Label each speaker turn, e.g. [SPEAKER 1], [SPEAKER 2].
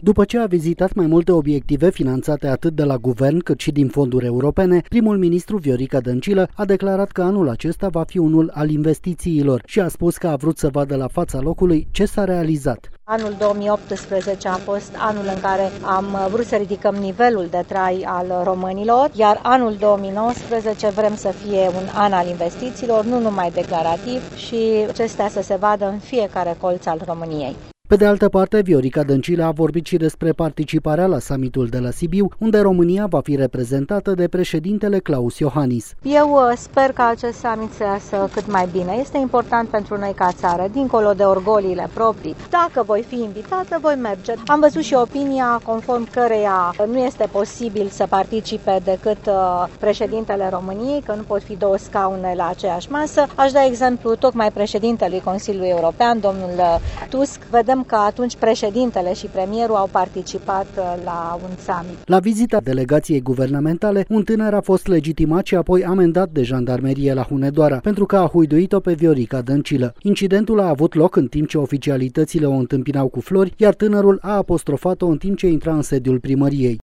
[SPEAKER 1] După ce a vizitat mai multe obiective finanțate atât de la guvern cât și din fonduri europene, primul ministru Viorica Dăncilă a declarat că anul acesta va fi unul al investițiilor și a spus că a vrut să vadă la fața locului ce s-a realizat.
[SPEAKER 2] Anul 2018 a fost anul în care am vrut să ridicăm nivelul de trai al românilor, iar anul 2019 vrem să fie un an al investițiilor, nu numai declarativ, și acestea să se vadă în fiecare colț al României.
[SPEAKER 1] Pe de altă parte, Viorica Dăncilă a vorbit și despre participarea la summitul de la Sibiu, unde România va fi reprezentată de președintele Klaus Iohannis.
[SPEAKER 2] Eu sper ca acest summit să iasă cât mai bine. Este important pentru noi ca țară, dincolo de orgoliile proprii. Dacă voi fi invitată, voi merge. Am văzut și opinia conform căreia nu este posibil să participe decât președintele României, că nu pot fi două scaune la aceeași masă. Aș da exemplu tocmai președintelui Consiliului European, domnul Tusk. Vedem că atunci președintele și premierul au participat la un summit.
[SPEAKER 1] La vizita delegației guvernamentale, un tânăr a fost legitimat și apoi amendat de jandarmerie la Hunedoara pentru că a huiduit-o pe Viorica Dăncilă. Incidentul a avut loc în timp ce oficialitățile o întâmpinau cu flori, iar tânărul a apostrofat-o în timp ce intra în sediul primăriei.